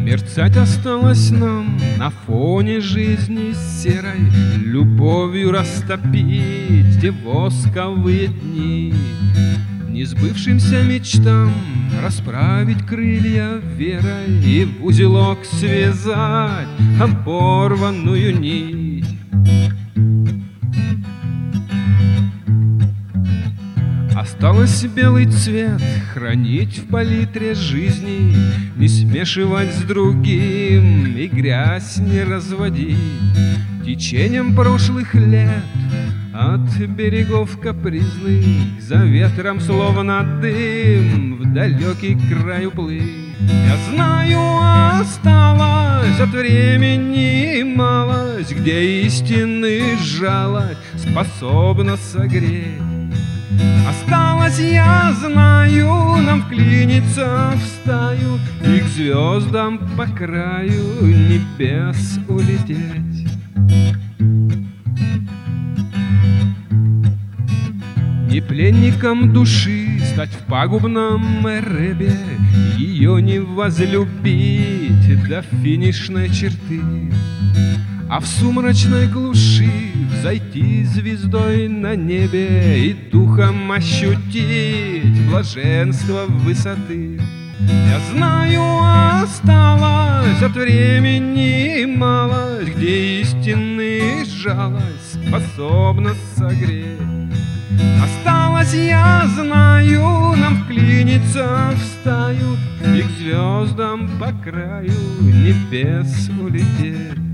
Мерцать осталось нам на фоне жизни серой, любовью растопить те восковые дни, несбывшимся мечтам расправить крылья верой и в узелок связать оборванную нить. Осталось белый цвет хранить в палитре жизни, не смешивать с другим и грязь не разводить. Течением прошлых лет от берегов капризных за ветром словно дым в далекий край уплыть. Я знаю, осталось от времени малость, где истины жалость способна согреть. Осталось, я знаю, нам вклиниться в стаю и к звездам по краю небес улететь. Не пленником души стать в пагубном эребе, ее не возлюбить до финишной черты, а в сумрачной глуши взойти звездой на небе и духом ощутить блаженство высоты. Я знаю, осталось от времени малость, где истинная жалость способна согреть. Осталось, я знаю, нам вклиниться в стаю и к звездам по краю небес улететь.